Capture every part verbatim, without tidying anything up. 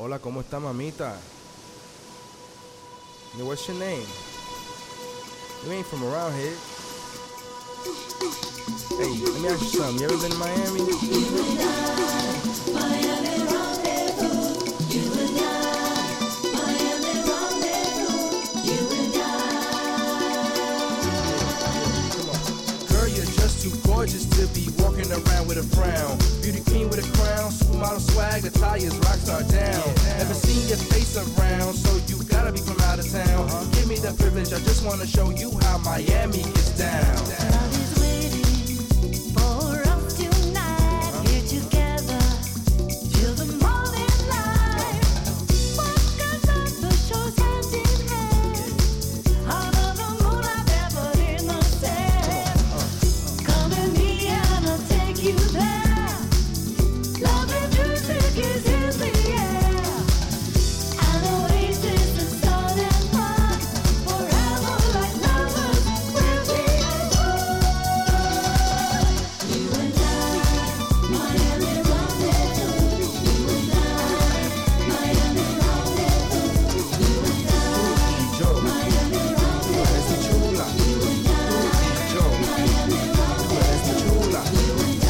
Hola, ¿cómo está, mamita? Yeah, what's your name? You ain't from around here. Hey, let me ask you something. You ever been to Miami? You and I, Miami rendezvous. You and I, Miami rendezvous. You and I. Come on. Girl, you're just too gorgeous to be walking around with a frown. Beauty queen with a crown, supermodel swag, Italia's rockstar down. Yeah, never seen your face around, so you gotta be from out of town. Uh-huh. Give me the privilege, I just wanna show you how Miami gets down. Love is waiting for us tonight, uh-huh. Here together till the morning light. Walk outside the shores hand in hand, under the moonlight barefoot in the sand. Come with me and I'll take you there. Love and music is in the air. An oasis of sun and fun, forever like lovers will be alone. You and I, Miami rendezvous. You and I, Miami rendezvous. You and I, Joe, Miami tú eres mi chula. You and I, Joe, Miami tú eres mi chula. You and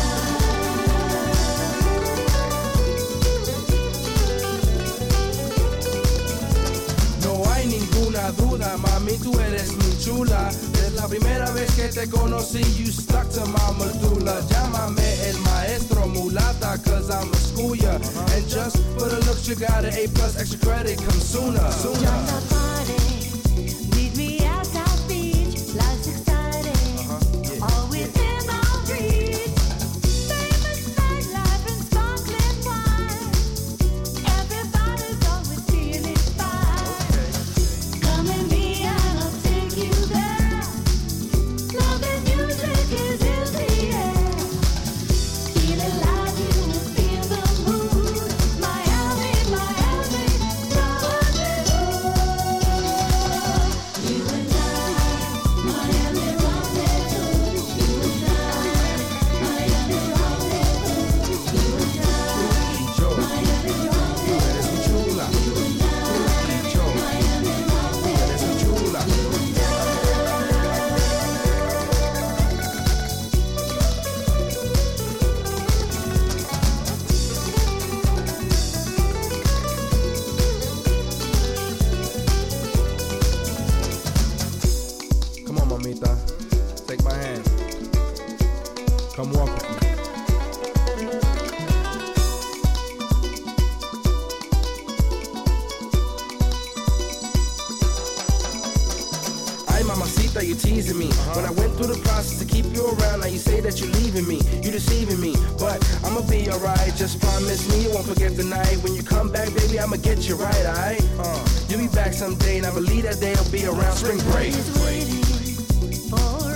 No hay ninguna duda, mami, tú eres mi chula. Es la primera vez que te conocí, you stuck to my medulla. Llámame el maestro mulata, cause I'm a school ya. And just for the looks, you got an A plus extra credit, come sooner. Join Sooner. the party, meet me at South Beach. Life's exciting, Uh-huh, yeah. all within our reach. Famous nightlife and sparkling wine. Everybody's always feeling fine. Okay. Come with me and I'll take you there. Love and music is in the air. Feel alive, you will feel the mood. Miami, Miami, rendezvous. You and I, Miami rendezvous. You and I, Miami rendezvous. You and I, Joe, Miami tú eres mi chula. Joe, tú eres mi chula. Come on, mamita, take my hand. Come walk with me. Ay, mamacita, you're teasing me. When I went through the process to keep you around, now you say that you're leaving me, you deceiving me. But I'ma be alright, just promise me you won't forget the night. When you come back, baby, I'ma get you right, alright? Uh, you'll be back someday, and I believe that day'll be around spring break. is waiting for